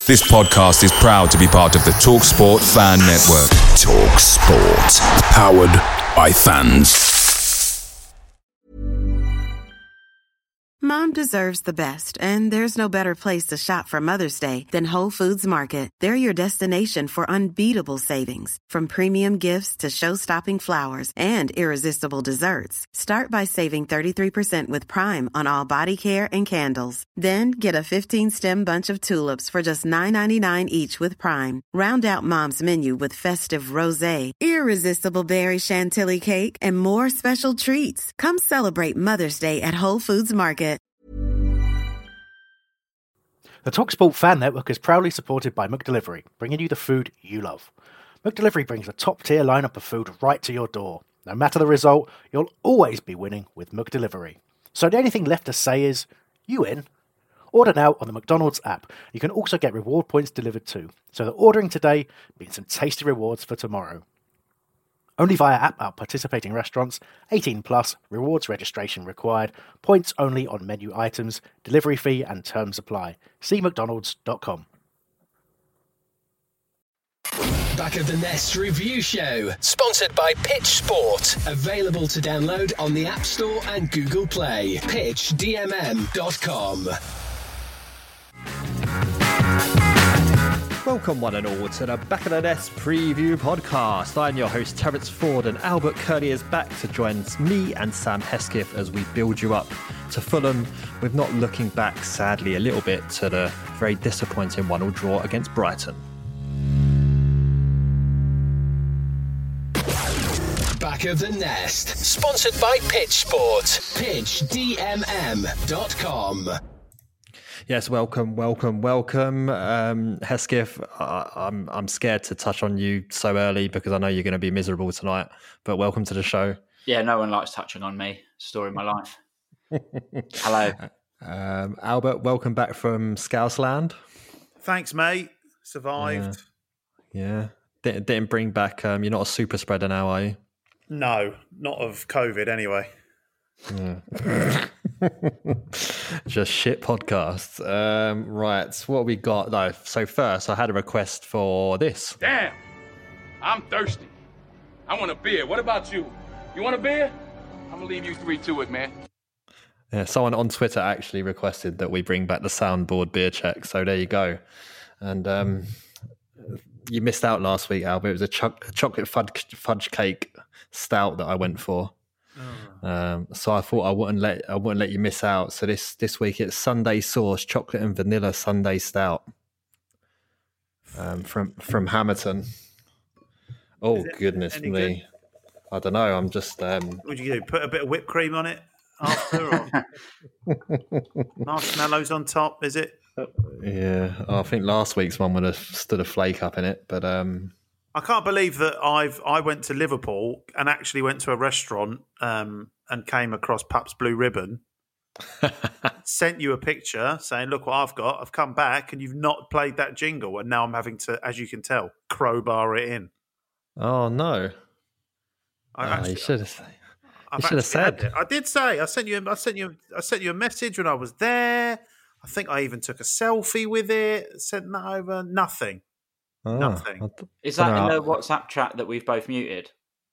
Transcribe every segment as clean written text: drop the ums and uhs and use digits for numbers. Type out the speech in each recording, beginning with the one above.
This podcast is proud to be part of the TalkSport Fan Network. TalkSport. Powered by fans. Mom deserves the best, and there's no better place to shop for Mother's Day than Whole Foods Market. They're your destination for unbeatable savings, from premium gifts to show-stopping flowers and irresistible desserts. Start by saving 33% with Prime on all body care and candles. Then get a 15-stem bunch of tulips for just $9.99 each with Prime. Round out Mom's menu with festive rosé, irresistible berry chantilly cake, and more special treats. Come celebrate Mother's Day at Whole Foods Market. The TalkSport Fan Network is proudly supported by McDelivery, bringing you the food you love. McDelivery brings a top-tier lineup of food right to your door. No matter the result, you'll always be winning with McDelivery. So the only thing left to say is, you in? Order now on the McDonald's app. You can also get reward points delivered too. So that ordering today means some tasty rewards for tomorrow. Only via app at participating restaurants. 18 plus. Rewards registration required. Points only on menu items. Delivery fee and terms apply. See mcdonalds.com. Back of the Nest Review Show, sponsored by Pitch Sport. Available to download on the App Store and Google Play. PitchDMM.com. Welcome one and all to the Back of the Nest Preview Podcast. I'm your host Terence Ford, and Albert Curley is back to join me and Sam Hesketh as we build you up to Fulham, with not looking back, sadly, a little bit to the very disappointing 1-1 draw against Brighton. Back of the Nest, sponsored by Pitch Sport. PitchDMM.com. Yes, welcome. Hesketh, I'm scared to touch on you so early because I know you're going to be miserable tonight, but welcome to the show. Yeah, no one likes touching on me. Story of my life. Hello. Albert, welcome back from Scousland. Thanks, mate. Survived. Yeah. Didn't bring back, you're not a super spreader now, are you? No, not of COVID anyway. Yeah. Just shit podcasts. Right, what have we got though? So first, I had a request for this. Damn, I'm thirsty. I want a beer. What about you? You want a beer? I'm gonna leave you three to it, man. Yeah, someone on Twitter actually requested that we bring back the soundboard beer check. So there you go. And you missed out last week, Albert. It was a chocolate fudge cake stout that I went for. So I thought I wouldn't let you miss out. So this week it's Sunday Sauce chocolate and vanilla Sunday stout from Hamilton. Oh goodness me! Good? I don't know. I'm just. What would you do? Put a bit of whipped cream on it after, or marshmallows on top? Is it? Yeah, I think last week's one would have stood a flake up in it, but I can't believe that I went to Liverpool and actually went to a restaurant and came across Pabst Blue Ribbon, sent you a picture saying, look what I've got. I've come back and you've not played that jingle. And now I'm having to, as you can tell, crowbar it in. Oh, no. You should have said. I did say. I sent you a message when I was there. I think I even took a selfie with it, sent that over. Nothing. Oh, Nothing. Is that in the WhatsApp chat that we've both muted?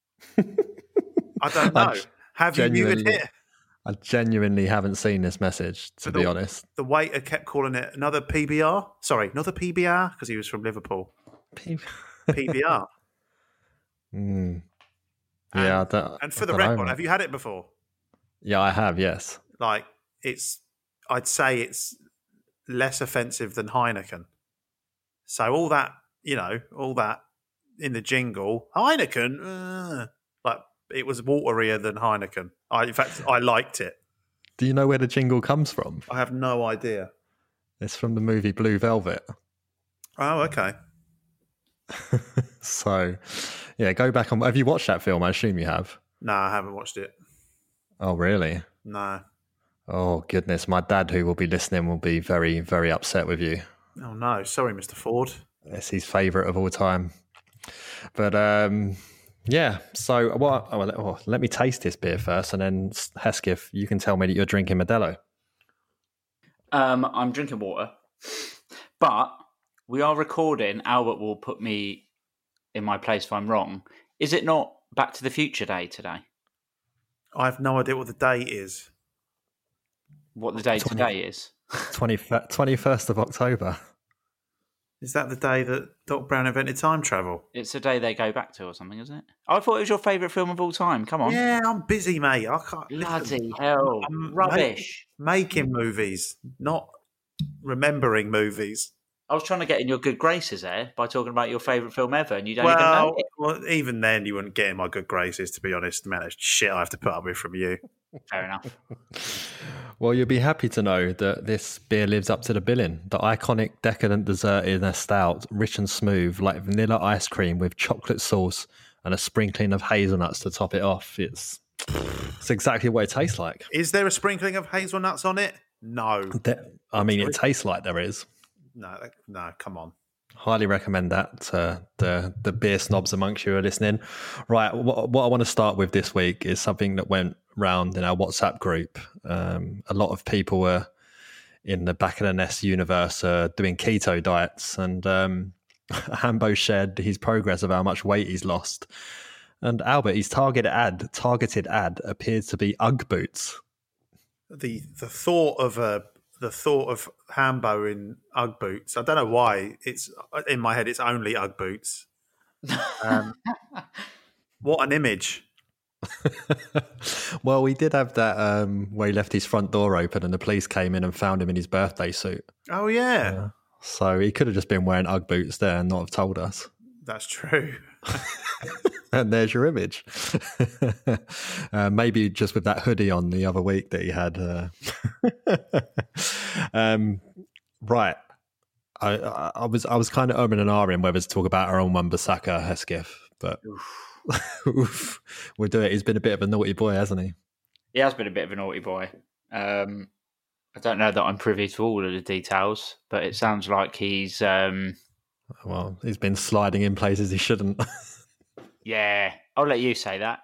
I don't know. Have you muted it? I genuinely haven't seen this message, to be honest. The waiter kept calling it another PBR. Sorry, another PBR, because he was from Liverpool. PBR. Yeah, and for the record, have you had it before? Yeah, I have, yes. Like, I'd say it's less offensive than Heineken. So all that in the jingle, Heineken, like it was waterier than Heineken. In fact, I liked it. Do you know where the jingle comes from? I have no idea. It's from the movie Blue Velvet. Oh, okay. So, yeah, go back on. Have you watched that film? I assume you have. No, I haven't watched it. Oh, really? No. Oh, goodness. My dad, who will be listening, will be very, very upset with you. Oh, no. Sorry, Mr. Ford. It's his favourite of all time. But, yeah. So, let me taste this beer first, and then, Hesketh, you can tell me that you're drinking Modelo. I'm drinking water. But we are recording. Albert will put me in my place if I'm wrong. Is it not Back to the Future Day today? I have no idea what the date is. What the day today is? 21st of October. Is that the day that Doc Brown invented time travel? It's the day they go back to or something, isn't it? I thought it was your favourite film of all time. Come on. Yeah, I'm busy, mate. I can't. Bloody hell. Rubbish. Making movies, not remembering movies. I was trying to get in your good graces there by talking about your favourite film ever, and you don't even know it. Well, even then, you wouldn't get in my good graces, to be honest. Man, that's shit I have to put up with from you. Fair enough. Well, you'll be happy to know that this beer lives up to the billing. The iconic decadent dessert in a stout, rich and smooth, like vanilla ice cream with chocolate sauce and a sprinkling of hazelnuts to top it off. It's exactly what it tastes like. Is there a sprinkling of hazelnuts on it? No. It tastes like there is. No, come on. Highly recommend that to the beer snobs amongst you who are listening. Right, what I want to start with this week is something that went round in our WhatsApp group. A lot of people were in the Back of the Nest universe doing keto diets, and Hambo shared his progress of how much weight he's lost. And Albert, his targeted ad appears to be Ugg boots. The thought of Hambo in Ugg boots. I don't know why. It's in my head. It's only Ugg boots. What an image! Well, we did have that where he left his front door open and the police came in and found him in his birthday suit. Oh yeah. So he could have just been wearing Ugg boots there and not have told us. That's true. And there's your image. Maybe just with that hoodie on the other week that he had. Right. I was kind of umming and ahhing whether to talk about our own Wan-Bissaka, Hesketh, but we'll do it. He's been a bit of a naughty boy, hasn't he? He has been a bit of a naughty boy. I don't know that I'm privy to all of the details, but it sounds like he's... Well, he's been sliding in places he shouldn't. Yeah, I'll let you say that.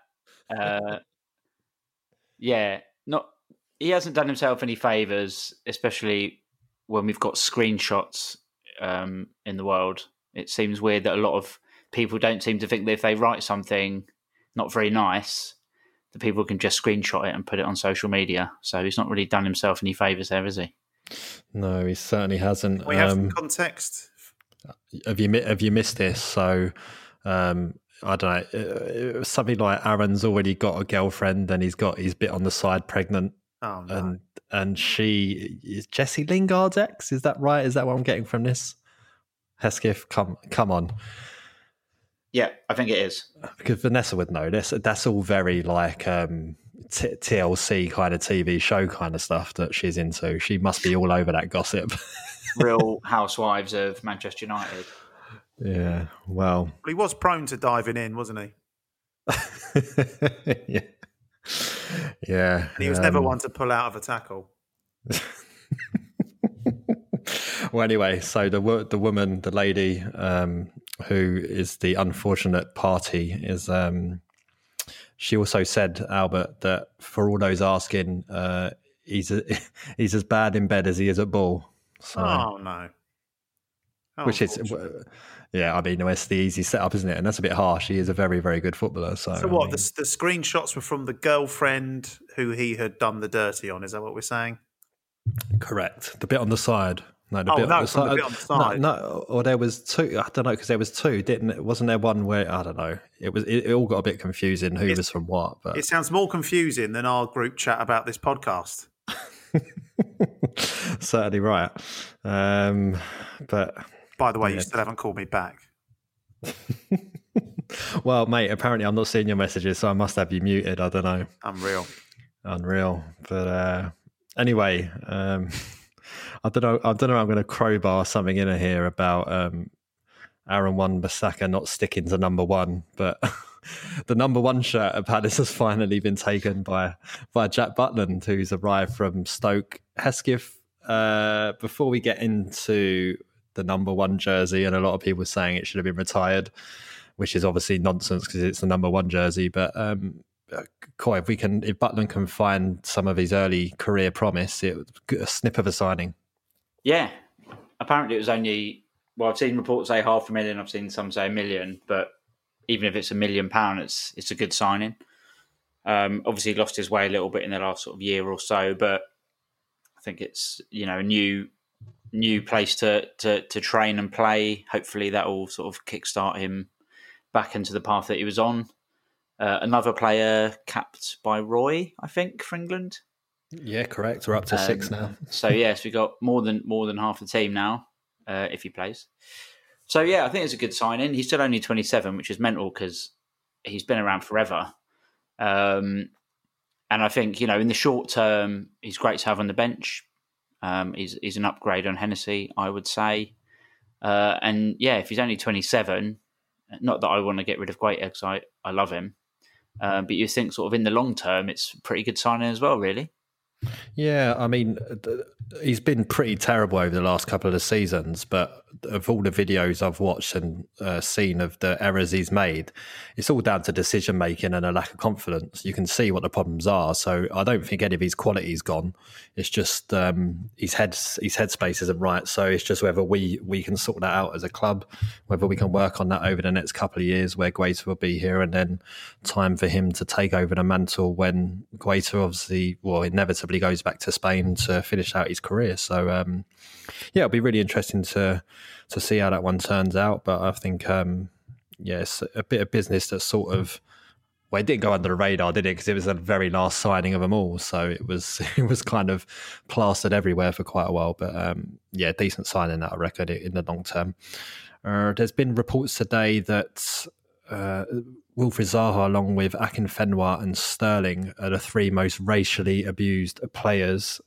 He hasn't done himself any favours, especially when we've got screenshots in the world. It seems weird that a lot of people don't seem to think that if they write something not very nice, the people can just screenshot it and put it on social media. So he's not really done himself any favours there, has he? No, he certainly hasn't. We have some context. Have you missed this? So I don't know. It was something like Aaron's already got a girlfriend and he's got his bit on the side pregnant. Oh no. And she is Jesse Lingard's ex. Is that right? Is that what I'm getting from this? Hesketh, come on. Yeah, I think it is. Because Vanessa would know this. That's all very like TLC kind of TV show kind of stuff that she's into. She must be all over that gossip. Real Housewives of Manchester United. Yeah, well. He was prone to diving in, wasn't he? Yeah. Yeah. And he was never one to pull out of a tackle. Well, anyway, so the woman, the lady who is the unfortunate party is... she also said, Albert, that for all those asking, he's as bad in bed as he is at ball. So, oh, no. Which is... Yeah, I mean, it's the easy setup, isn't it? And that's a bit harsh. He is a very, very good footballer. So what? I mean, the screenshots were from the girlfriend who he had done the dirty on. Is that what we're saying? Correct. The bit on the side. No, the bit on the side. The bit on the side. No, or there was two. I don't know, because there was two, didn't it? Wasn't there one where I don't know? It all got a bit confusing. Who was from what? But it sounds more confusing than our group chat about this podcast. Certainly right. But. By the way, you still haven't called me back. Well, mate, apparently I'm not seeing your messages, so I must have you muted. I don't know. Unreal. But anyway, I don't know. I'm going to crowbar something in here about Aaron Wan-Bissaka not sticking to number one, but the number one shirt at Palace has finally been taken by Jack Butland, who's arrived from Stoke. Hesketh, before we get into the number one jersey, and a lot of people saying it should have been retired, which is obviously nonsense because it's the number one jersey. But Coy, if Butland can find some of his early career promise, it was a snip of a signing. Yeah, apparently it was only well, I've seen reports say 500,000. I've seen some say 1 million, but even if it's £1 million, it's a good signing. Obviously, he lost his way a little bit in the last sort of year or so, but I think it's a new place to train and play. Hopefully, that will sort of kickstart him back into the path that he was on. Another player capped by Roy, I think, for England. Yeah, correct. We're up to 6 now. So yes, we got more than half the team now if he plays. So yeah, I think it's a good signing. He's still only 27, which is mental because he's been around forever. And I think in the short term, he's great to have on the bench. He's an upgrade on Hennessy, I would say. And yeah, if he's only 27, not that I want to get rid of Guaita because I love him, but you think sort of in the long term, it's a pretty good signing as well, really. Yeah, I mean, he's been pretty terrible over the last couple of seasons, but of all the videos I've watched and seen of the errors he's made, it's all down to decision making and a lack of confidence. You can see what the problems are. So I don't think any of his quality's gone. It's just his headspace isn't right. So it's just whether we can sort that out as a club, whether we can work on that over the next couple of years where Guaita will be here, and then time for him to take over the mantle when Guaita obviously, inevitably goes back to Spain to finish out his career. So yeah, it'll be really interesting to see how that one turns out. But I think it's a bit of business that sort of, it didn't go under the radar, did it? Because it was the very last signing of them all, so it was kind of plastered everywhere for quite a while. But yeah, decent signing, I reckon, in the long term. There's been reports today that Wilfried Zaha, along with Akinfenwa and Sterling, are the 3 most racially abused players.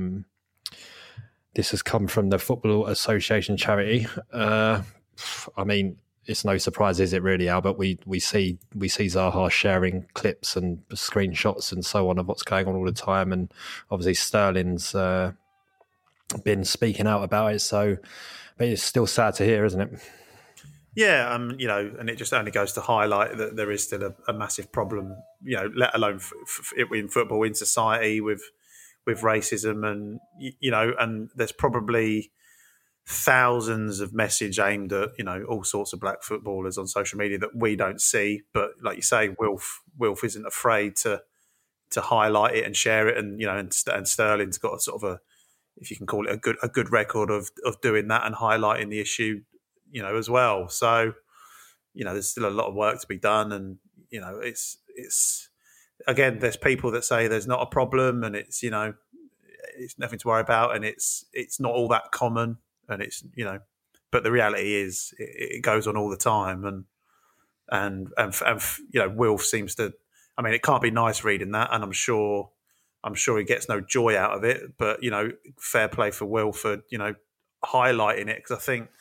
This has come from the Football Association charity. I mean, it's no surprise, is it really, Albert? We see Zaha sharing clips and screenshots and so on of what's going on all the time, and obviously Sterling's been speaking out about it. So, but it's still sad to hear, isn't it? Yeah, and it just only goes to highlight that there is still a massive problem, let alone in football, in society with racism, and and there's probably thousands of message aimed at all sorts of black footballers on social media that we don't see, but like you say, Wilf isn't afraid to highlight it and share it, and and Sterling's got a sort of a, if you can call it, a good record of doing that and highlighting the issue as well. So there's still a lot of work to be done, and it's again, there's people that say there's not a problem and it's it's nothing to worry about, and it's not all that common, and it's but the reality is it goes on all the time, and Wilf seems to, I mean, it can't be nice reading that, and I'm sure he gets no joy out of it, but fair play for Wilf for highlighting it, because I think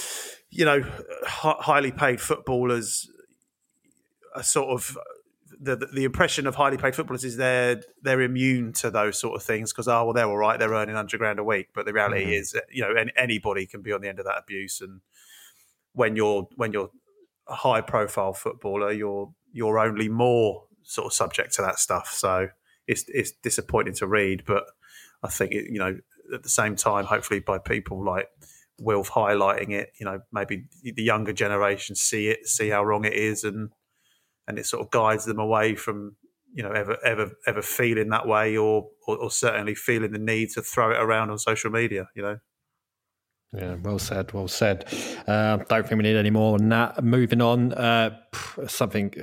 highly paid footballers are sort of the impression of highly paid footballers is they're immune to those sort of things because they're all right, they're earning £100,000 a week. But the reality is, anybody can be on the end of that abuse, and when you're a high profile footballer, you're only more sort of subject to that stuff. So it's disappointing to read, but I think at the same time, hopefully by people like Wilf highlighting it, maybe the younger generation see how wrong it is, and it sort of guides them away from ever feeling that way, or certainly feeling the need to throw it around on social media. Yeah, well said. Don't think we need any more on that. Moving on, something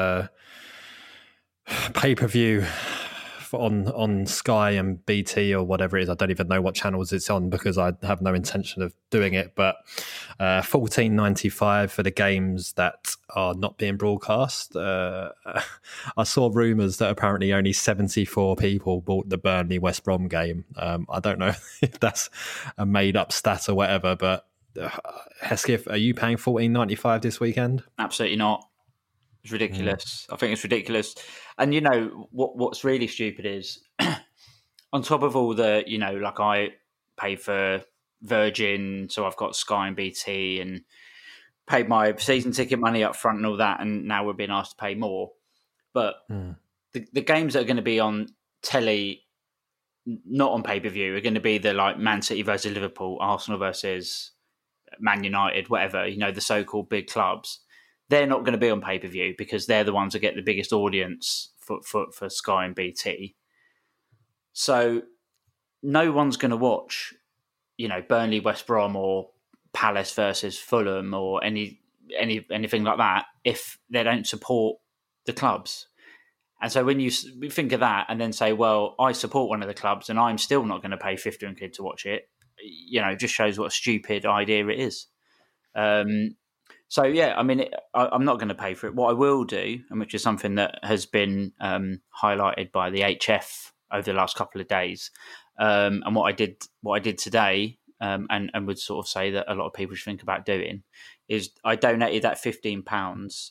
pay-per-view on Sky and BT or whatever it is. I don't even know what channels it's on because I have no intention of doing it. But $14.95 for the games that are not being broadcast. I saw rumours that apparently only 74 people bought the Burnley West Brom game. I don't know if that's a made up stat or whatever, but Hesketh, are you paying $14.95 this weekend? Absolutely not. It's ridiculous. I think it's ridiculous. And what's really stupid is on top of all the, like I pay for Virgin, so I've got Sky and BT and paid my season ticket money up front and all that, and now we're being asked to pay more. But the games that are going to be on telly, not on pay-per-view, are going to be the like Man City versus Liverpool, Arsenal versus Man United, whatever, the so-called big clubs, they're not going to be on pay-per-view because they're the ones that get the biggest audience for Sky and BT. So no one's going to watch, Burnley, West Brom, or Palace versus Fulham, or anything like that if they don't support the clubs. And so when you think of that and then say, well, I support one of the clubs and I'm still not going to pay 15 quid to watch it, just shows what a stupid idea it is. So, yeah, I mean, I'm not going to pay for it. What I will do, and which is something that has been highlighted by the HF over the last couple of days, and what I did today, and would sort of say that a lot of people should think about doing, is I donated that £15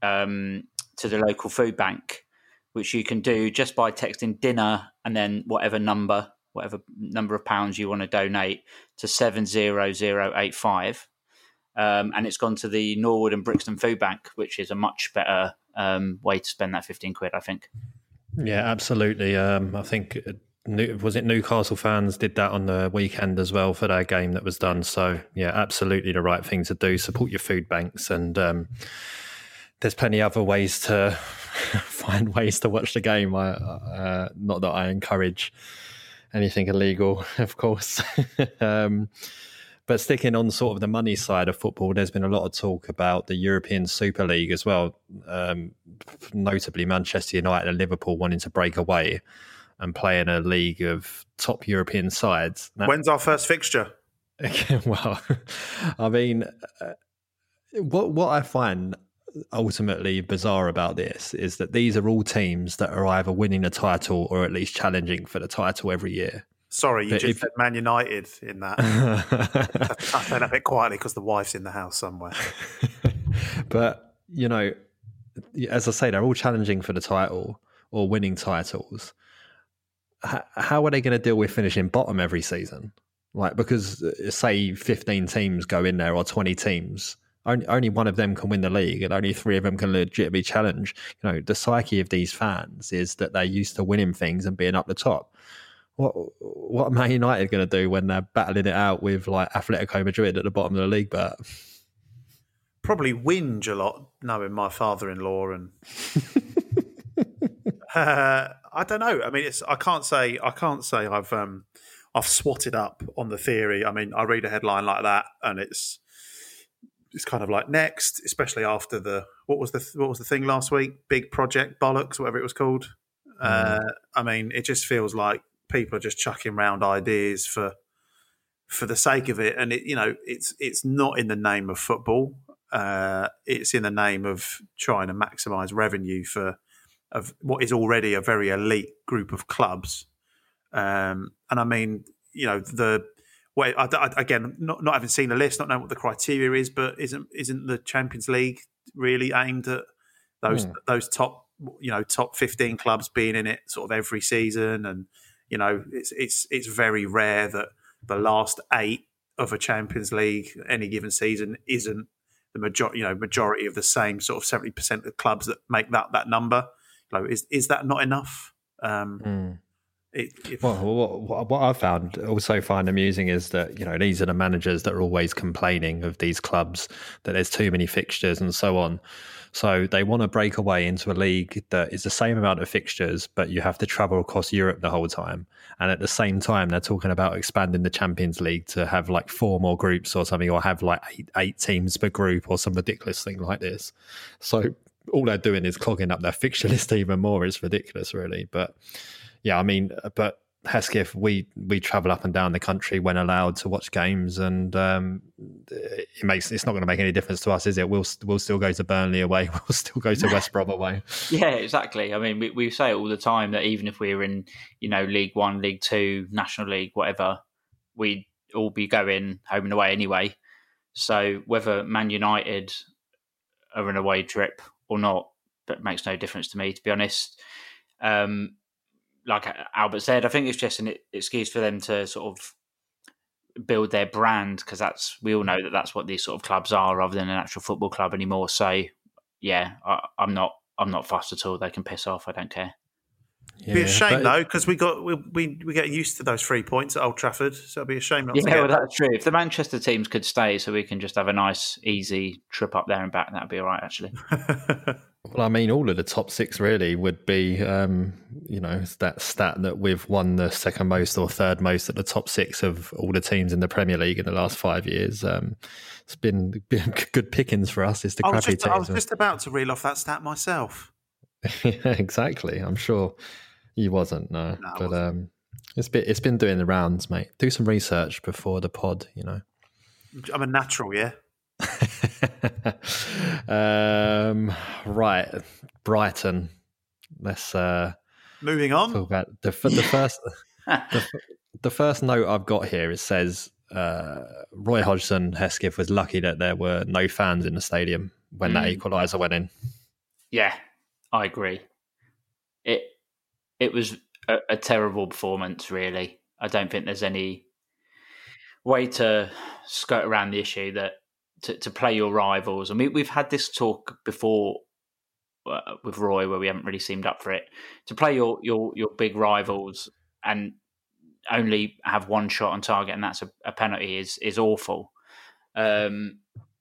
to the local food bank, which you can do just by texting dinner and then whatever number of pounds you want to donate to 70085. And it's gone to the Norwood and Brixton Food Bank, which is a much better way to spend that 15 quid, I think. Yeah, absolutely. I think, was it Newcastle fans did that on the weekend as well for their game that was done. So, yeah, absolutely the right thing to do. Support your food banks. And there's plenty of other ways to find ways to watch the game. Not that I encourage anything illegal, of course. But sticking on sort of the money side of football, there's been a lot of talk about the European Super League as well, notably Manchester United and Liverpool wanting to break away and play in a league of top European sides. Now, when's our first fixture? Well, I mean, what I find ultimately bizarre about this is that these are all teams that are either winning a title or at least challenging for the title every year. Sorry, you just said Man United in that. I said a bit quietly because the wife's in the house somewhere. But, as I say, they're all challenging for the title or winning titles. How are they going to deal with finishing bottom every season? Because say 15 teams go in there or 20 teams, only one of them can win the league and only 3 of them can legitimately challenge. The psyche of these fans is that they're used to winning things and being up the top. What are Man United going to do when they're battling it out with Atletico Madrid at the bottom of the league? But probably whinge a lot, knowing my father-in-law, and I don't know. I mean, I can't say I've swatted up on the theory. I mean, I read a headline like that, and it's kind of like next, especially after what was the thing last week? Big Project Bollocks, whatever it was called. I mean, it just feels like people are just chucking around ideas for the sake of it, and it's not in the name of football. It's in the name of trying to maximise revenue of what is already a very elite group of clubs. And I mean, again, not having seen a list, not knowing what the criteria is, but isn't the Champions League really aimed at those top 15 clubs being in it sort of every season? And it's very rare that the last 8 of a Champions League any given season isn't the majority of the same sort of 70% of the clubs that make that number. Is that not enough? What I find amusing is that these are the managers that are always complaining of these clubs that there's too many fixtures and so on. So they want to break away into a league that is the same amount of fixtures, but you have to travel across Europe the whole time. And at the same time, they're talking about expanding the Champions League to have 4 more groups or something, or have 8 teams per group or some ridiculous thing like this. So all they're doing is clogging up their fixture list even more. It's ridiculous, really. But yeah, I mean, but Hesketh, we travel up and down the country when allowed to watch games, and it's not going to make any difference to us, is it? We'll still go to Burnley away. We'll still go to West Brom away. Yeah, exactly. I mean, we say it all the time that even if we were in, League One, League Two, National League, whatever, we'd all be going home and away anyway. So whether Man United are an away trip or not, that makes no difference to me, to be honest. Like Albert said, I think it's just an excuse for them to sort of build their brand, because we all know that that's what these sort of clubs are, rather than an actual football club anymore. So yeah, I'm not fussed at all. They can piss off. I don't care. Be a shame though, because we get used to those 3 points at Old Trafford, so it'd be a shame not to get. Well, that's true. If the Manchester teams could stay, so we can just have a nice, easy trip up there and back, that'd be all right, actually. Well, I mean, all of the top 6 really would be, that stat that we've won the second most or third most at the top 6 of all the teams in the Premier League in the last 5 years. It's been good pickings for us. It's the crappy teams. I was just about to reel off that stat myself. Yeah, exactly. I'm sure you wasn't, no. But it's been doing the rounds, mate. Do some research before the pod, I'm a natural, yeah. Right, Brighton. Let's moving on. Talk about the first. The first note I've got here, it says Roy Hodgson Hesketh was lucky that there were no fans in the stadium when that equaliser went in. Yeah, I agree. It was a terrible performance, really. I don't think there's any way to skirt around the issue that to play your rivals. I mean, we've had this talk before with Roy where we haven't really seemed up for it. To play your big rivals and only have one shot on target, and that's a penalty, is awful. And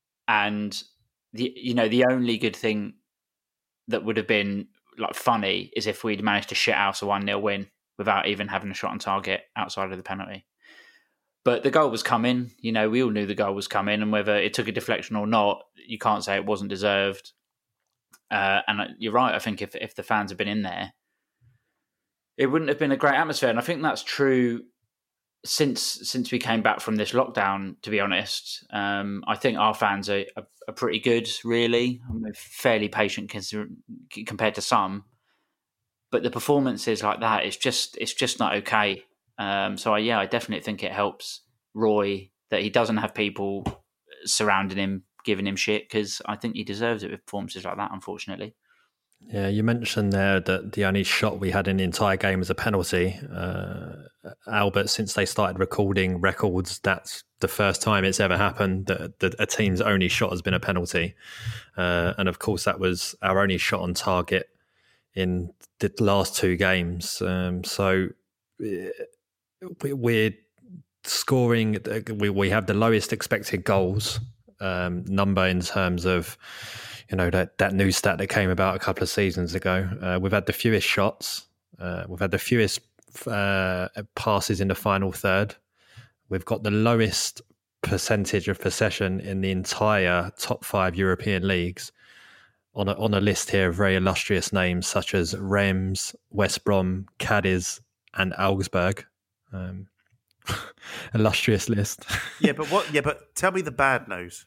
the only good thing that would have been like funny is if we'd managed to shit house a 1-0 win without even having a shot on target outside of the penalty. But the goal was coming. We all knew the goal was coming, and whether it took a deflection or not, you can't say it wasn't deserved. And you're right. I think if the fans had been in there, it wouldn't have been a great atmosphere. And I think that's true since we came back from this lockdown, to be honest. I think our fans are pretty good, really. I'm fairly patient compared to some. But the performances like that, it's just not okay. So I definitely think it helps Roy that he doesn't have people surrounding him, giving him shit, because I think he deserves it with performances like that, unfortunately. Yeah, you mentioned there that the only shot we had in the entire game was a penalty. Albert, since they started recording records, that's the first time it's ever happened that a team's only shot has been a penalty. And of course, that was our only shot on target in the last 2 games. So we're scoring, we have the lowest expected goals number in terms of that new stat that came about a couple of seasons ago. We've had the fewest shots, we've had the fewest passes in the final third, we've got the lowest percentage of possession in the entire top 5 European leagues, on a list here of very illustrious names such as Reims, West Brom, Cadiz and Augsburg. Illustrious list. But tell me the bad news.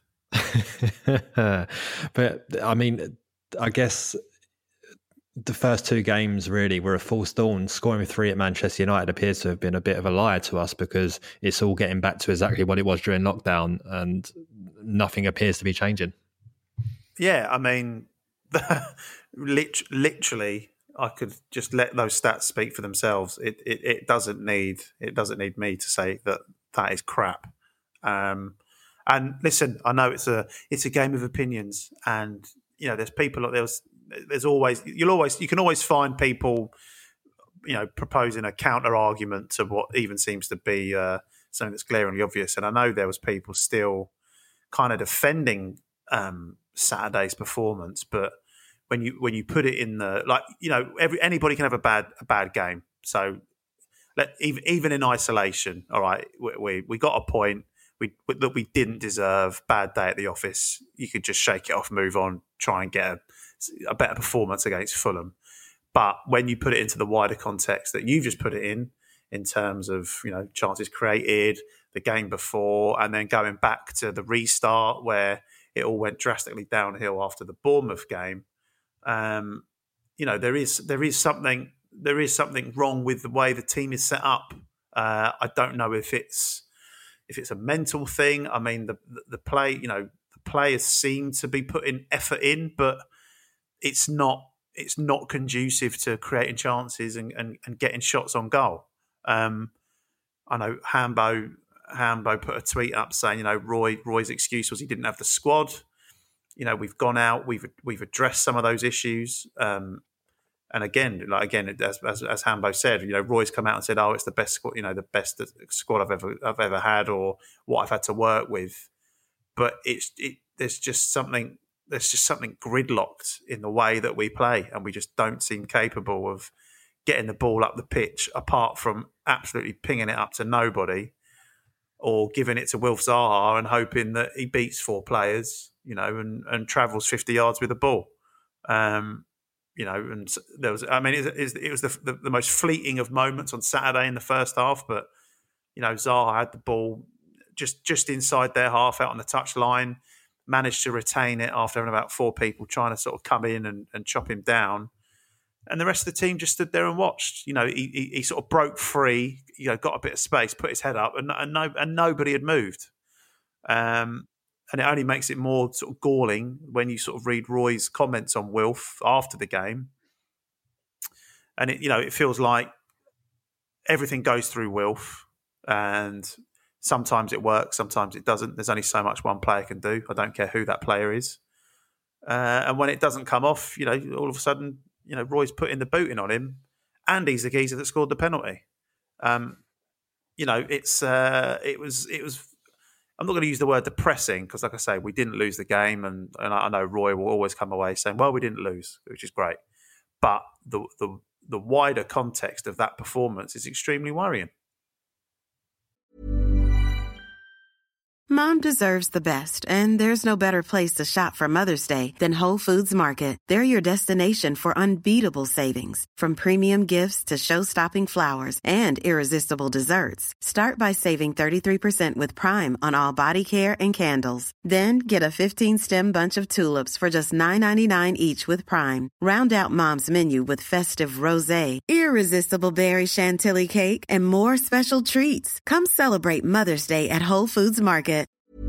But I mean, I guess the first 2 games really were a false dawn. Scoring 3 at Manchester United appears to have been a bit of a lie to us, because it's all getting back to exactly what it was during lockdown, and nothing appears to be changing. Yeah, I mean, literally, I could just let those stats speak for themselves. It doesn't need me to say that is crap. And listen, I know it's a game of opinions, and there's people there's always you can always find people proposing a counter argument to what even seems to be something that's glaringly obvious. And I know there was people still kind of defending Saturday's performance, but when you put it in anybody can have a bad game. So even in isolation, all right, we got a point that we didn't deserve. Bad day at the office. You could just shake it off, move on, try and get a better performance against Fulham. But when you put it into the wider context that you just put it in terms of chances created, the game before, and then going back to the restart where it all went drastically downhill after the Bournemouth game. There is something wrong with the way the team is set up. I don't know if it's a mental thing. I mean, the players seem to be putting effort in, but it's not conducive to creating chances and getting shots on goal. I know Hambo put a tweet up saying, Roy's excuse was he didn't have the squad. We've gone out, we've addressed some of those issues, and And again, as Hambo said, Roy's come out and said, "Oh, it's the best squad, the best squad I've ever had, or what I've had to work with." But there's just something gridlocked in the way that we play, and we just don't seem capable of getting the ball up the pitch, apart from absolutely pinging it up to nobody, or giving it to Wilf Zaha and hoping that he beats 4 players, and travels 50 yards with the ball. And there was, it was the most fleeting of moments on Saturday in the first half, but Zaha had the ball just inside their half, out on the touchline, managed to retain it after having about 4 people trying to sort of come in and chop him down. And the rest of the team just stood there and watched. He sort of broke free, got a bit of space, put his head up, and nobody had moved. And it only makes it more sort of galling when you sort of read Roy's comments on Wilf after the game. And it feels like everything goes through Wilf, and sometimes it works, sometimes it doesn't. There's only so much one player can do. I don't care who that player is. And when it doesn't come off, all of a sudden, Roy's putting the booting on him, and he's the geezer that scored the penalty. It was. I'm not going to use the word depressing because, like I say, we didn't lose the game, and I know Roy will always come away saying, "Well, we didn't lose," which is great. But the wider context of that performance is extremely worrying. Mom deserves the best, and there's no better place to shop for Mother's Day than Whole Foods Market. They're your destination for unbeatable savings, from premium gifts to show-stopping flowers and irresistible desserts. Start by saving 33% with Prime on all body care and candles. Then get a 15-stem bunch of tulips for just $9.99 each with Prime. Round out Mom's menu with festive rosé, irresistible berry chantilly cake, and more special treats. Come celebrate Mother's Day at Whole Foods Market.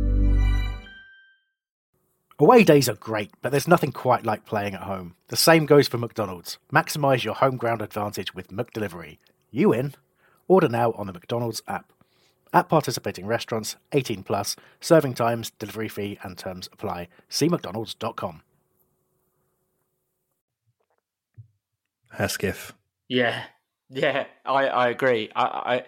Away days are great, but there's nothing quite like playing at home. The same goes for McDonald's. Maximise your home ground advantage with McDelivery. You in? Order now on the McDonald's app. At participating restaurants, 18 plus, serving times, delivery fee and terms apply. See mcdonalds.com. Hesketh. Yeah, I agree. I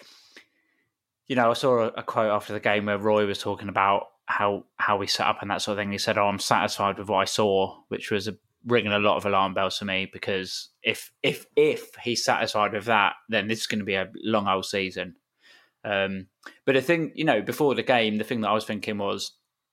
saw a quote after the game where Roy was talking about how we set up and that sort of thing. He said, "Oh, I'm satisfied with what I saw," which was ringing a lot of alarm bells for me, because if he's satisfied with that, then this is going to be a long old season. But the thing, before the game, the thing that I was thinking was,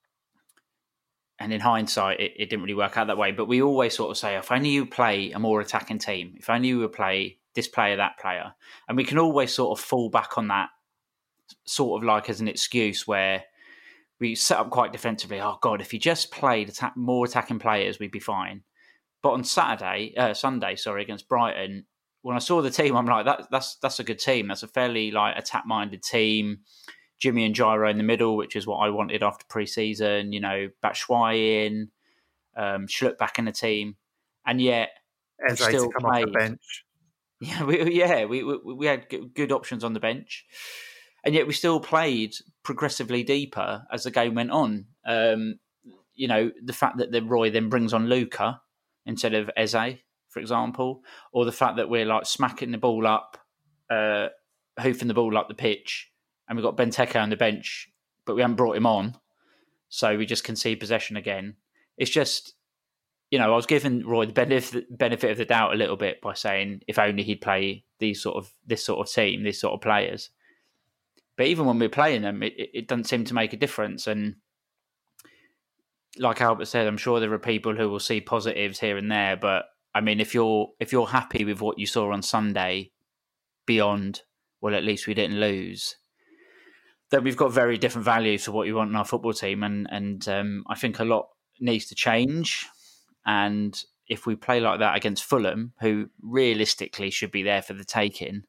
and in hindsight, it didn't really work out that way, but we always sort of say, if only you play a more attacking team, if only you would play this player, that player. And we can always sort of fall back on that sort of like as an excuse where we set up quite defensively. Oh God, if you just played more attacking players, we'd be fine. But on Sunday, against Brighton, when I saw the team, I'm like, that's a good team. That's a fairly like attack-minded team. Jimmy and Gyro in the middle, which is what I wanted after pre-season. Batshuayi in, Schlupp back in the team, and yet Eze still to come off the bench. Yeah, we had good options on the bench. And yet we still played progressively deeper as the game went on. The fact that Roy then brings on Luca instead of Eze, for example, or the fact that we're like smacking the ball up, hoofing the ball up the pitch, and we've got Benteke on the bench, but we haven't brought him on. So we just concede possession again. It's just, I was giving Roy the benefit of the doubt a little bit by saying if only he'd play this sort of team, these sort of players. But even when we're playing them, it doesn't seem to make a difference. And like Albert said, I'm sure there are people who will see positives here and there. But I mean, if you're happy with what you saw on Sunday, beyond, well, at least we didn't lose, then we've got very different values for what you want in our football team. And I think a lot needs to change. And if we play like that against Fulham, who realistically should be there for the taking,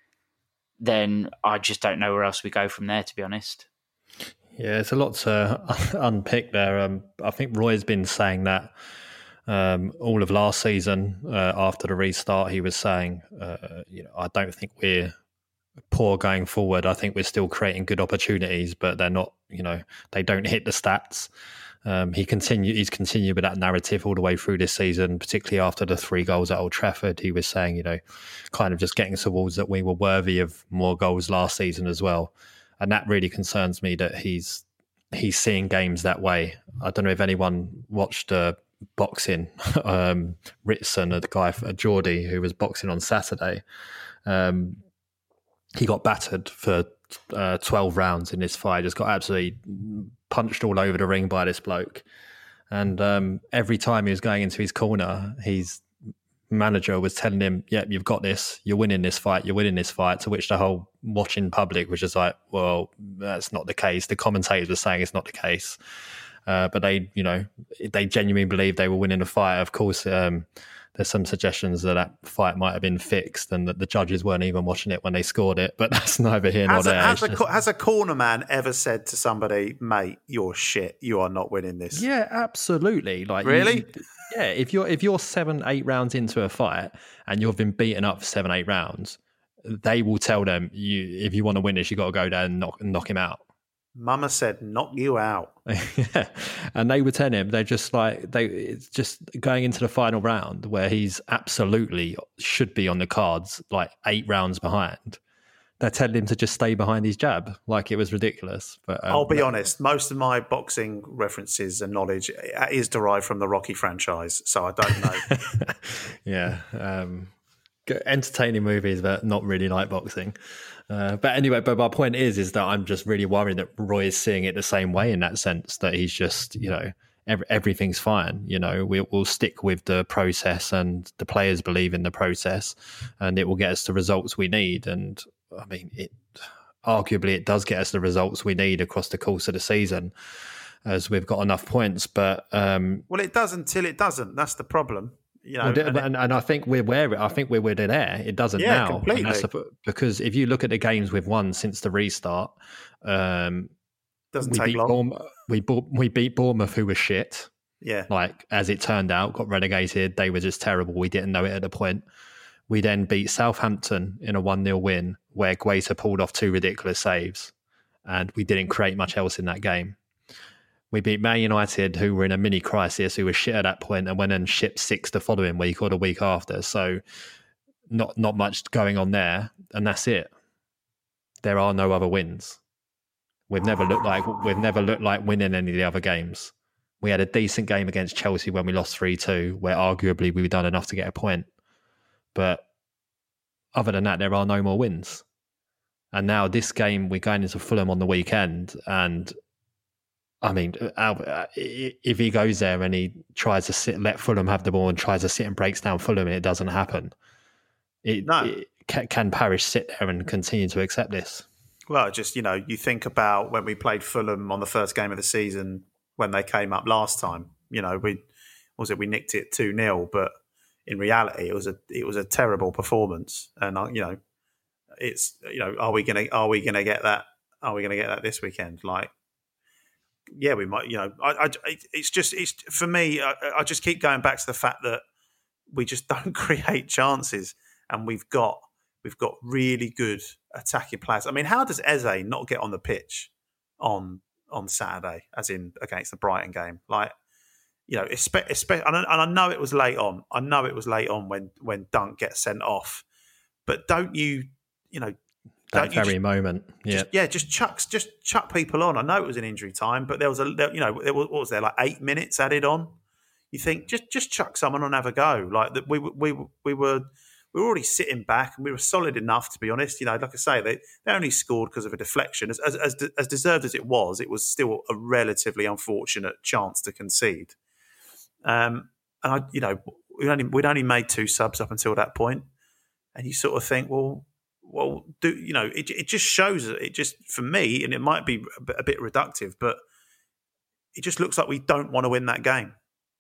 then I just don't know where else we go from there, to be honest. Yeah, it's a lot to unpick there. I think Roy's been saying that all of last season after the restart. He was saying, I don't think we're poor going forward. I think we're still creating good opportunities, but they're not, they don't hit the stats. He's continued with that narrative all the way through this season, particularly after the 3 goals at Old Trafford. He was saying, kind of just getting towards that we were worthy of more goals last season as well. And that really concerns me that he's seeing games that way. I don't know if anyone watched boxing, Ritson, the guy, Geordie, who was boxing on Saturday. He got battered for 12 rounds in this fight, just got absolutely punched all over the ring by this bloke. And every time he was going into his corner, his manager was telling him, yep, you've got this, you're winning this fight, to which the whole watching public was just like, well, that's not the case. The commentators were saying it's not the case. But they genuinely believed they were winning the fight. Of course, there's some suggestions that fight might have been fixed and that the judges weren't even watching it when they scored it, but that's neither here nor there. Has a corner man ever said to somebody, mate, you're shit, you are not winning this? Yeah, absolutely. Like, really? If you're 7-8 rounds into a fight and you've been beaten up for 7-8 rounds, they will tell them, if you want to win this, you got to go down and knock him out. Mama said, knock you out. Yeah. And they were telling him, it's just going into the final round where he's absolutely should be on the cards, like 8 rounds behind. They're telling him to just stay behind his jab. Like, it was ridiculous. But I'll be honest, most of my boxing references and knowledge is derived from the Rocky franchise, so I don't know. Yeah. Entertaining movies, but not really like boxing. But anyway, my point is that I'm just really worried that Roy is seeing it the same way, in that sense, that he's just, everything's fine. We'll stick with the process, and the players believe in the process, and it will get us the results we need. And I mean, arguably it does get us the results we need across the course of the season, as we've got enough points. But well, it does until it doesn't. That's the problem. And I think we're there. It doesn't now. Completely. Because if you look at the games we've won since the restart, doesn't take long. We beat Bournemouth, who was shit. Yeah. Like, as it turned out, got relegated. They were just terrible. We didn't know it at the point. We then beat Southampton in a 1-0 win, where Guaita pulled off 2 ridiculous saves, and we didn't create much else in that game. We beat Man United, who were in a mini crisis, who was shit at that point, and went and shipped 6 the following week or the week after. So not much going on there, and that's it. There are no other wins. We've never looked like winning any of the other games. We had a decent game against Chelsea when we lost 3-2, where arguably we've done enough to get a point. But other than that, there are no more wins. And now this game, we're going into Fulham on the weekend, and I mean, if he goes there and he tries to let Fulham have the ball and tries to sit and breaks down Fulham, and it doesn't happen. Can Parish sit there and continue to accept this? Well, just, you think about when we played Fulham on the first game of the season when they came up last time. We nicked it 2-0, but in reality, it was a terrible performance. And it's are we gonna get that? Are we gonna get that this weekend? Like, yeah, we might. It's for me. I just keep going back to the fact that we just don't create chances, and we've got really good attacking players. I mean, how does Eze not get on the pitch on Saturday, as in against the Brighton game? Like, especially, and I know it was late on. I know it was late on when Dunk gets sent off, but don't you? That very moment, just chuck people on. I know it was an injury time, but there was what was there, like 8 minutes added on? You think just chuck someone on and have a go. Like that, we were already sitting back and we were solid enough, to be honest. Like I say, they only scored because of a deflection. As deserved as it was still a relatively unfortunate chance to concede. And we'd only made 2 subs up until that point, and you sort of think, well, it just shows. It just, for me, and it might be a bit reductive, but it just looks like we don't want to win that game.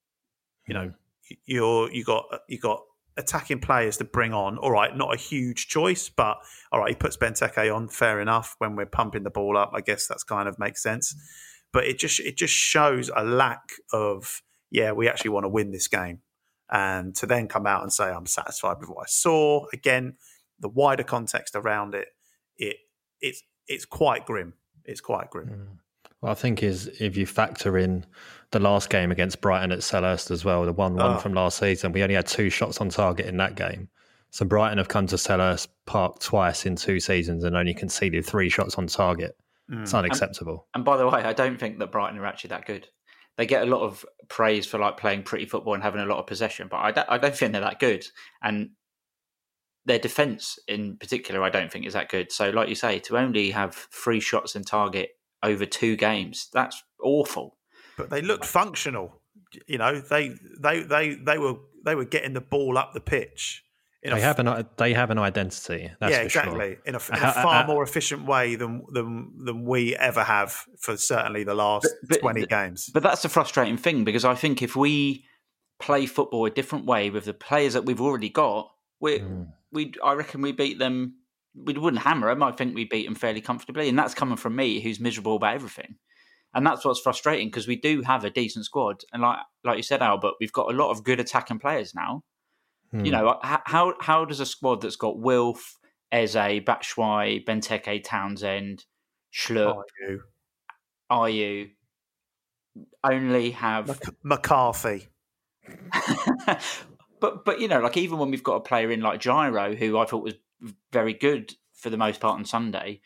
You got attacking players to bring on. All right, not a huge choice, but all right, he puts Benteke on. Fair enough. When we're pumping the ball up, I guess that's kind of makes sense. But it just shows a lack of, we actually want to win this game, and to then come out and say I'm satisfied with what I saw again. The wider context around it's quite grim. It's quite grim. Well, I think is if you factor in the last game against Brighton at Selhurst as well, the 1-1 from last season, we only had 2 shots on target in that game. So Brighton have come to Selhurst Park twice in 2 seasons and only conceded 3 shots on target. It's unacceptable. And by the way, I don't think that Brighton are actually that good. They get a lot of praise for like playing pretty football and having a lot of possession, but I don't think they're that good. And their defence in particular, I don't think is that good. So like you say, to only have 3 shots in target over 2 games, that's awful. But they looked functional. You know, they were getting the ball up the pitch. They have an identity. That's for exactly. Sure. In a far more efficient way than we ever have for certainly the last 20 games. But that's the frustrating thing, because I think if we play football a different way with the players that we've already got, I reckon we beat them. We wouldn't hammer them. I think we beat them fairly comfortably, and that's coming from me, who's miserable about everything. And that's what's frustrating, because we do have a decent squad, and like you said, Albert, we've got a lot of good attacking players now. You know, how does a squad that's got Wilf, Eze, Batshuayi, Benteke, Townsend, Schlupp, Ayew only have McCarthy? but you know, like even when we've got a player in like Gyro, who I thought was very good for the most part on Sunday,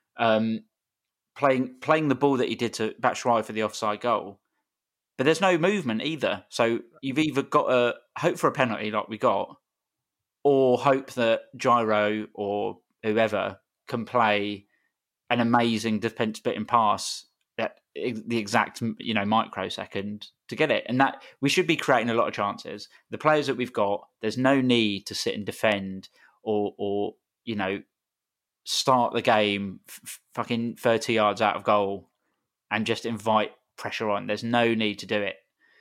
playing the ball that he did to Batshuayi for the offside goal. But there's no movement either. So you've either got to hope for a penalty like we got, or hope that Gyro or whoever can play an amazing defence-splitting pass at the exact microsecond to get it. And that we should be creating a lot of chances. The players that we've got, there's no need to sit and defend or start the game fucking 30 yards out of goal and just invite pressure on. There's no need to do it,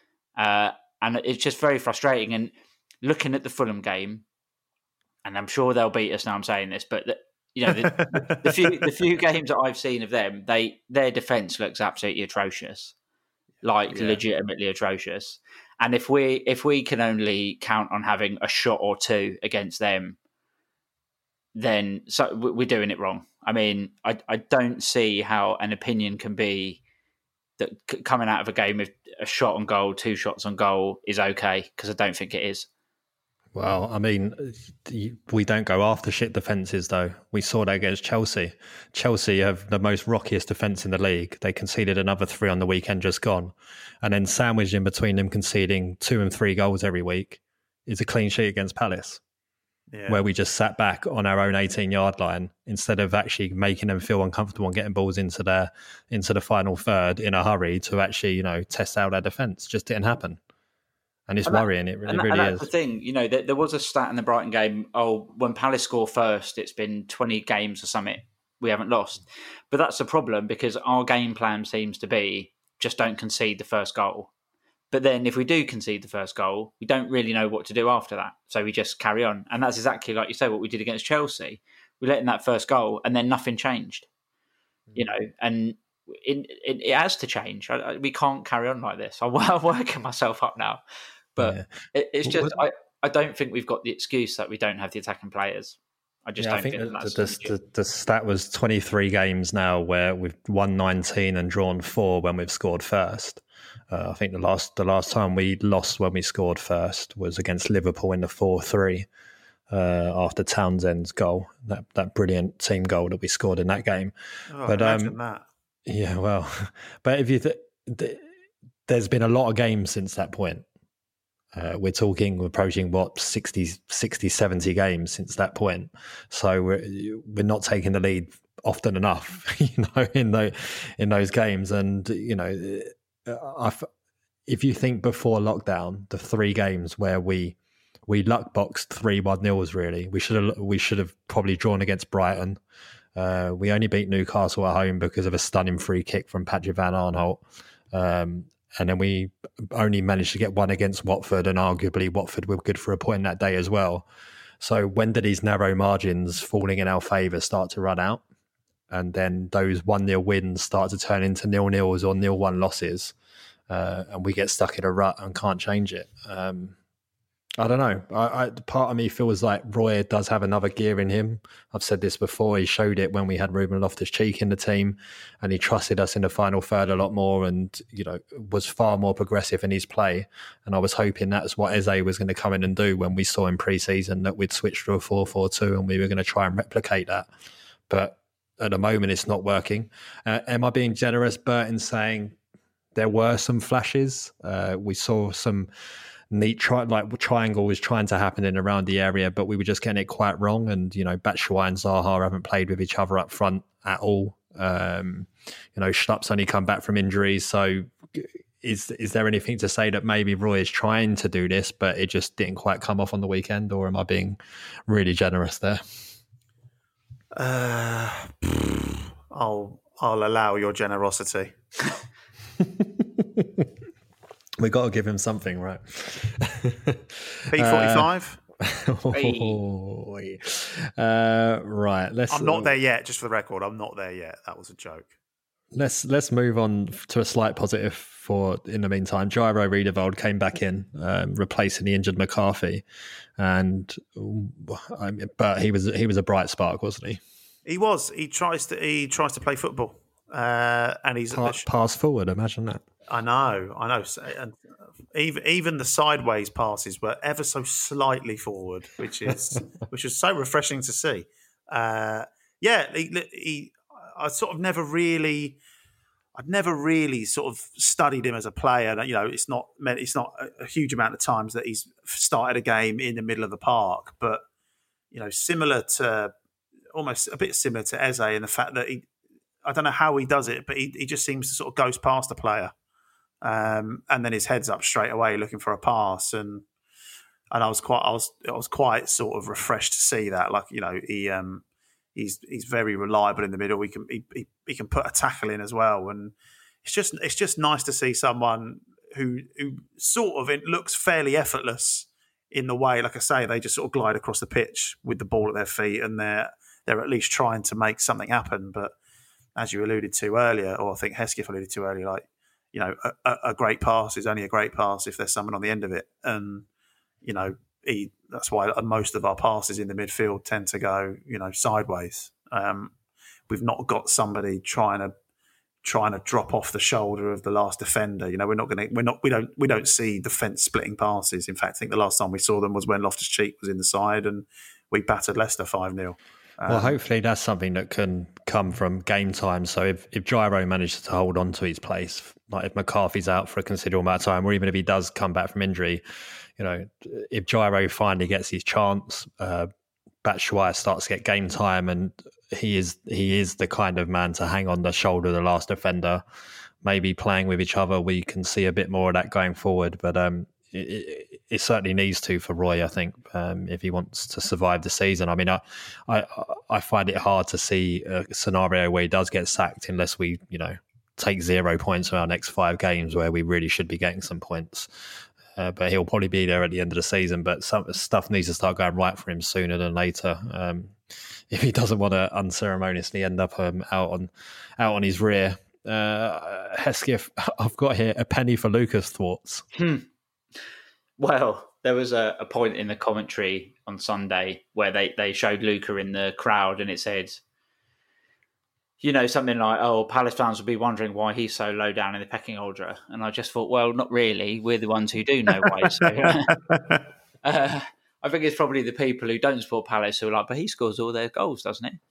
and it's just very frustrating. And looking at the Fulham game, and I'm sure they'll beat us now I'm saying this, but the few games that I've seen of them, their defence looks absolutely atrocious, legitimately atrocious. And if we can only count on having a shot or 2 against them, then we're doing it wrong. I mean, I don't see how an opinion can be that coming out of a game with a shot on goal, 2 shots on goal is okay, because I don't think it is. Well, I mean, we don't go after shit defences, though. We saw that against Chelsea. Chelsea have the most rockiest defence in the league. They conceded another 3 on the weekend just gone. And then sandwiched in between them conceding 2 and 3 goals every week is a clean sheet against Palace. Yeah. Where we just sat back on our own 18-yard line instead of actually making them feel uncomfortable and getting balls into the final third in a hurry to actually, test out our defence. Just didn't happen. And it's worrying. It really is. That's the thing. There was a stat in the Brighton game. When Palace score first, it's been 20 games or something. We haven't lost. But that's the problem, because our game plan seems to be just don't concede the first goal. But then if we do concede the first goal, we don't really know what to do after that. So we just carry on. And that's exactly like you say, what we did against Chelsea. We let in that first goal and then nothing changed. And it has to change. We can't carry on like this. I'm working myself up now. But it's just, I don't think we've got the excuse that we don't have the attacking players. I just don't think that's the stat was 23 games now where we've won 19 and drawn 4 when we've scored first. I think the last time we lost when we scored first was against Liverpool in the 4-3 after Townsend's goal, that brilliant team goal that we scored in that game. But imagine that. Yeah, well, but if you there's been a lot of games since that point. We're approaching 60, 70 games since that point. So we're not taking the lead often enough, in those games. And if you think before lockdown, the 3 games where we luck boxed 3 1-0s, really, we should have probably drawn against Brighton. We only beat Newcastle at home because of a stunning free kick from Patrick Van Aanholt. And then we only managed to get 1 against Watford, and arguably Watford were good for a point that day as well. So when do these narrow margins falling in our favour start to run out? And then those 1-0 wins start to turn into 0-0s or 0-1 losses, and we get stuck in a rut and can't change it. I don't know. Part of me feels like Roy does have another gear in him. I've said this before. He showed it when we had Ruben Loftus-Cheek in the team, and he trusted us in the final third a lot more, and was far more progressive in his play. And I was hoping that's what Eze was going to come in and do when we saw in pre-season, that we'd switch to a 4-4-2 and we were going to try and replicate that. But at the moment, it's not working. Am I being generous, Bert, in saying there were some flashes? We saw some neat triangle was trying to happen in around the area, but we were just getting it quite wrong. And Batshuayi and Zaha haven't played with each other up front at all. Schlupp's only come back from injuries, so is there anything to say that maybe Roy is trying to do this, but it just didn't quite come off on the weekend? Or am I being really generous there? I'll allow your generosity. We got to give him something, right? P45. Right. I'm not there yet. Just for the record, I'm not there yet. That was a joke. Let's move on to a slight positive for, in the meantime. Jairo Riedewald came back in, replacing the injured McCarthy, but he was a bright spark, wasn't he? He was. He tries to play football, and he's pass forward. Imagine that. I know. And even the sideways passes were ever so slightly forward, which is so refreshing to see. I'd never really sort of studied him as a player. It's not a huge amount of times that he's started a game in the middle of the park, but almost a bit similar to Eze in the fact that I don't know how he does it, but he just seems to sort of goes past the player. And then his head's up straight away looking for a pass, and I was quite sort of refreshed to see that. He's very reliable in the middle. He can put a tackle in as well, and it's just nice to see someone who sort of, it looks fairly effortless in the way, like I say, they just sort of glide across the pitch with the ball at their feet, and they're at least trying to make something happen. But as you alluded to earlier, or I think Hesketh alluded to earlier, a great pass is only a great pass if there's someone on the end of it. And, that's why most of our passes in the midfield tend to go, sideways. We've not got somebody trying to drop off the shoulder of the last defender. We don't see defence splitting passes. In fact, I think the last time we saw them was when Loftus-Cheek was in the side and we battered Leicester 5-0. Well, hopefully that's something that can come from game time. So if Jairo manages to hold on to his place, like if McCarthy's out for a considerable amount of time, or even if he does come back from injury, if Jairo finally gets his chance, Batshuayi starts to get game time, and he is the kind of man to hang on the shoulder of the last defender. Maybe playing with each other, we can see a bit more of that going forward. But it certainly needs to for Roy, I think, if he wants to survive the season. I mean, I find it hard to see a scenario where he does get sacked unless we, take 0 points from our next 5 games where we really should be getting some points. But he'll probably be there at the end of the season. But some stuff needs to start going right for him sooner than later. If he doesn't want to unceremoniously end up out on his rear. Hesketh, I've got here a penny for Lucas thoughts. Well, there was a point in the commentary on Sunday where they showed Luca in the crowd, and it said, something like, "Oh, Palace fans will be wondering why he's so low down in the pecking order." And I just thought, well, not really. We're the ones who do know why. So, I think it's probably the people who don't support Palace who are like, but he scores all their goals, doesn't he?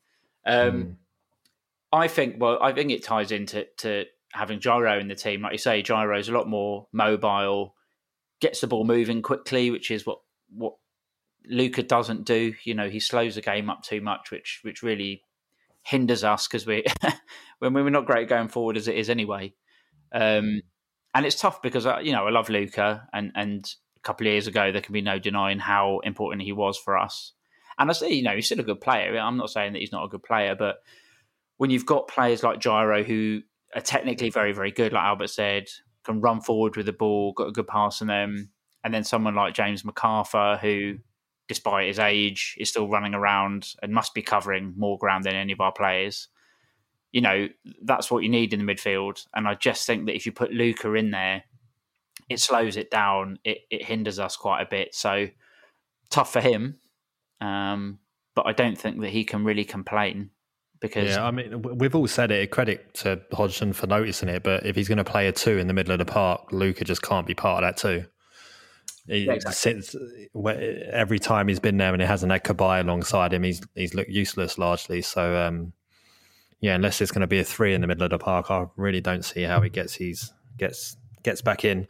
I think it ties into having Jairo in the team. Like you say, Jairo's a lot more mobile, gets the ball moving quickly, which is what Luca doesn't do. He slows the game up too much, which really hinders us because when we're not great going forward as it is anyway. And it's tough because I love Luca, and a couple of years ago there can be no denying how important he was for us. And I say, he's still a good player. I'm not saying that he's not a good player, but when you've got players like Jairo who are technically very, very good, like Albert said, can run forward with the ball, got a good pass on them, and then someone like James McArthur who, despite his age, is still running around and must be covering more ground than any of our players. That's what you need in the midfield. And I just think that if you put Luca in there, it slows it down. It hinders us quite a bit. So tough for him, but I don't think that he can really complain. Because I mean, we've all said it. Credit to Hodgson for noticing it, but if he's going to play a 2 in the middle of the park, Luca just can't be part of that 2. Since every time he's been there and he hasn't had Cabaye alongside him, he's looked useless largely. So unless it's going to be a 3 in the middle of the park, I really don't see how he gets back in.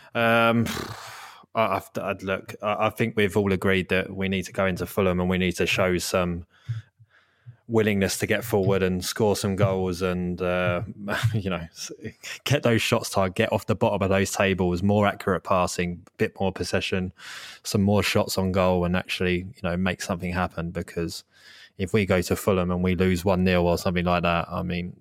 I think we've all agreed that we need to go into Fulham and we need to show some willingness to get forward and score some goals and get those shots target, get off the bottom of those tables, more accurate passing, a bit more possession, some more shots on goal, and actually make something happen. Because if we go to Fulham and we lose 1-0 or something like that, I mean,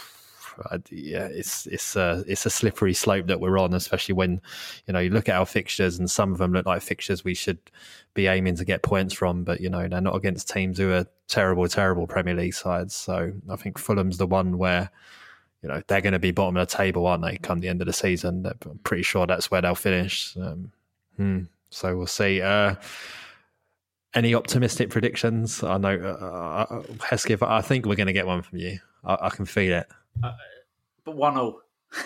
it's a slippery slope that we're on, especially when you look at our fixtures and some of them look like fixtures we should be aiming to get points from, but they're not against teams who are terrible Premier League sides. So I think Fulham's the one where they're going to be bottom of the table, aren't they, come the end of the season? I'm pretty sure that's where they'll finish. So we'll see. Any optimistic predictions? I know, Hesketh, I think we're going to get one from you. I can feel it. But 1-0.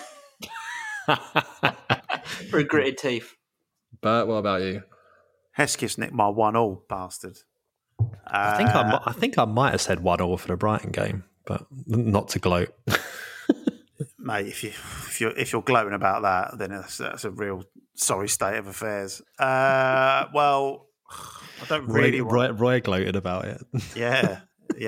For gritted teeth. But what about you? Hesketh's nicked my 1-0, bastard. I think I might have said 1-0 for the Brighton game, but not to gloat. Mate, if you're gloating about that, then that's a real sorry state of affairs. Well, I don't really. Roy gloated about it. Yeah.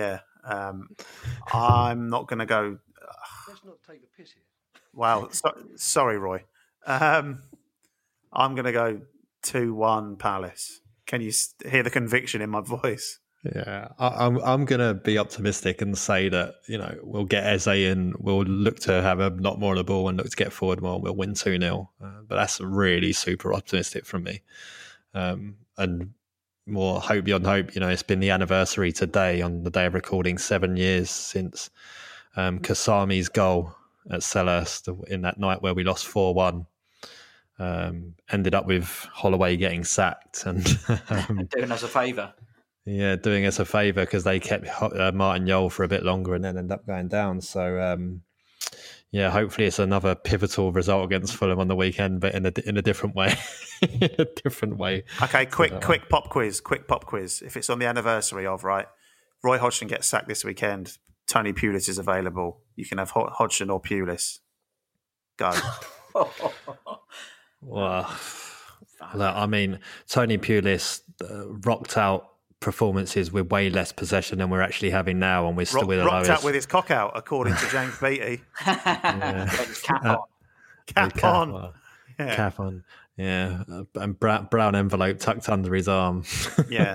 I'm not going to go. Let's not take the piss here. Wow, sorry, Roy. I'm going to go 2-1 Palace. Can you hear the conviction in my voice? Yeah, I'm going to be optimistic and say that we'll get Eze in, we'll look to have a lot more of the ball and look to get forward more. We'll win 2-0, but that's really super optimistic from me. And more hope beyond hope. It's been the anniversary today, on the day of recording, 7 years since Kasami's goal at Selhurst in that night where we lost 4-1. Ended up with Holloway getting sacked and doing us a favour. Yeah, doing us a favour because they kept Martin Jol for a bit longer and then ended up going down. So, hopefully it's another pivotal result against Fulham on the weekend, but in a different way. Okay, quick pop quiz. If it's on the anniversary of, right, Roy Hodgson gets sacked this weekend. Tony Pulis is available. You can have Hodgson or Pulis. Go. Well, I mean, Tony Pulis rocked out performances with way less possession than we're actually having now, and we're still with the lowest. Rocked out with his cock out, according to James Beattie. Cap on. Yeah, and brown envelope tucked under his arm. Yeah.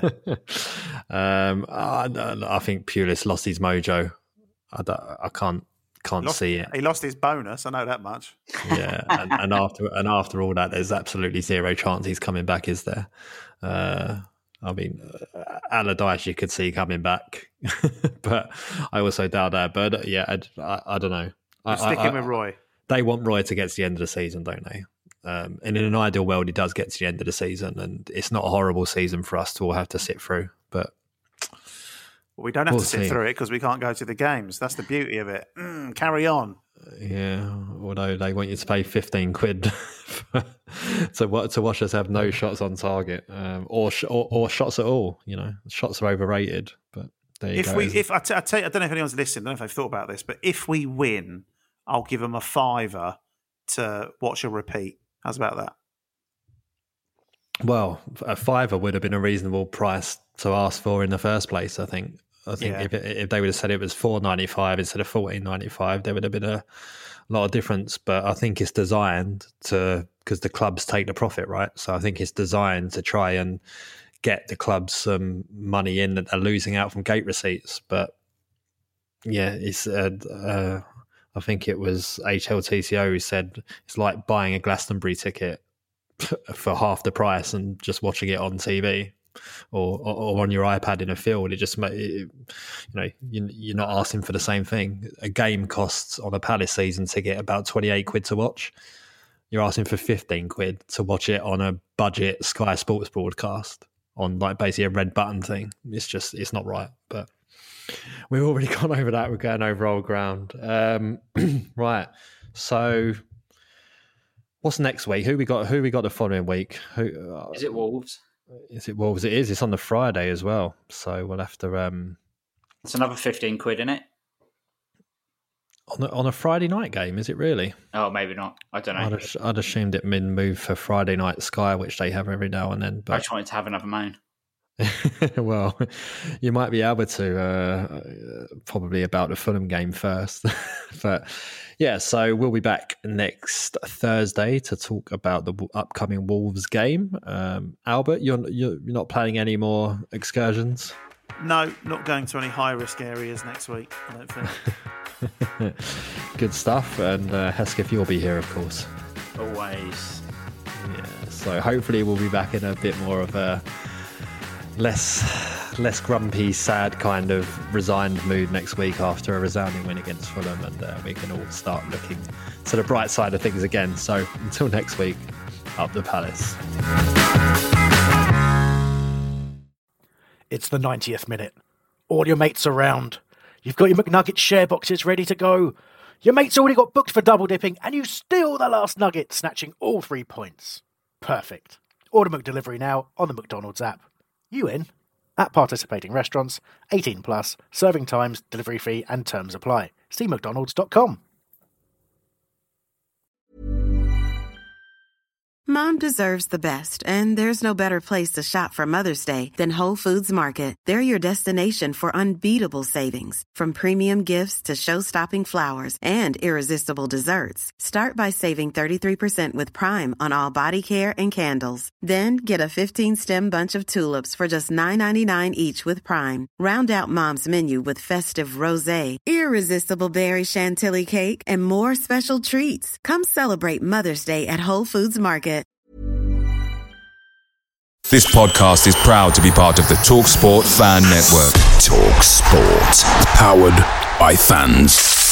I think Pulis lost his mojo. I can't see it. He lost his bonus. I know that much. Yeah, and after all that, there's absolutely zero chance he's coming back, is there? I mean, Allardyce you could see coming back, but I also doubt that. But I don't know. Sticking with Roy. They want Roy to get to the end of the season, don't they? And in an ideal world, he does get to the end of the season, and it's not a horrible season for us to all have to sit through. But we don't have to sit through it because we can't go to the games. That's the beauty of it. Carry on. Yeah, although they want you to pay 15 quid to watch us have no shots on target, or shots at all. Shots are overrated. But there you go. I tell you, I don't know if anyone's listening. I don't know if they've thought about this, but if we win, I'll give them a £5 to watch a repeat. How's about that? Well, a £5 would have been a reasonable price to ask for in the first place. I think if they would have said it was $4.95 instead of $14.95, there would have been a lot of difference. But I think it's designed because the clubs take the profit, right? So I think it's designed to try and get the clubs some money in that they're losing out from gate receipts. But yeah, it's I think it was HLTCO who said it's like buying a Glastonbury ticket for half the price and just watching it on TV or on your iPad in a field. It just, you're not asking for the same thing. A game costs on a Palace season ticket about 28 quid to watch. you're asking for 15 quid to watch it on a budget Sky Sports broadcast on like basically a red button thing. It's not right. But we've already gone over that. We're going over old ground. Right. So what's next week? Who we got the following week? Is it Wolves? Is it Wolves? It is. It's on the Friday as well. So we'll have to... It's another 15 quid, isn't it? On a Friday night game, is it really? Oh, maybe not. I don't know. I'd assumed it been moved for Friday night Sky, which they have every now and then. But I just wanted to have another moan. Well, you might be able to probably about the Fulham game first. But yeah, so we'll be back next Thursday to talk about the upcoming Wolves game. Albert, you're not planning any more excursions? No, not going to any high-risk areas next week, I don't think. Good stuff. And Hesketh, you'll be here, of course. Always. Yeah, so hopefully we'll be back in a bit more of a less grumpy, sad kind of resigned mood next week after a resounding win against Fulham, and we can all start looking to the bright side of things again. So until next week, up the Palace. It's the 90th minute. All your mates around. You've got your McNugget share boxes ready to go. Your mate's already got booked for double dipping, and you steal the last nugget, snatching all 3 points. Perfect. Order McDelivery now on the McDonald's app. You in? At participating restaurants, 18 plus, serving times, delivery fee and terms apply. See mcdonalds.com. Mom deserves the best, and there's no better place to shop for Mother's Day than Whole Foods Market. They're your destination for unbeatable savings, from premium gifts to show-stopping flowers and irresistible desserts. Start by saving 33% with Prime on all body care and candles. Then get a 15-stem bunch of tulips for just $9.99 each with Prime. Round out Mom's menu with festive rosé, irresistible berry chantilly cake, and more special treats. Come celebrate Mother's Day at Whole Foods Market. This podcast is proud to be part of the TalkSport Fan Network. TalkSport. Powered by fans.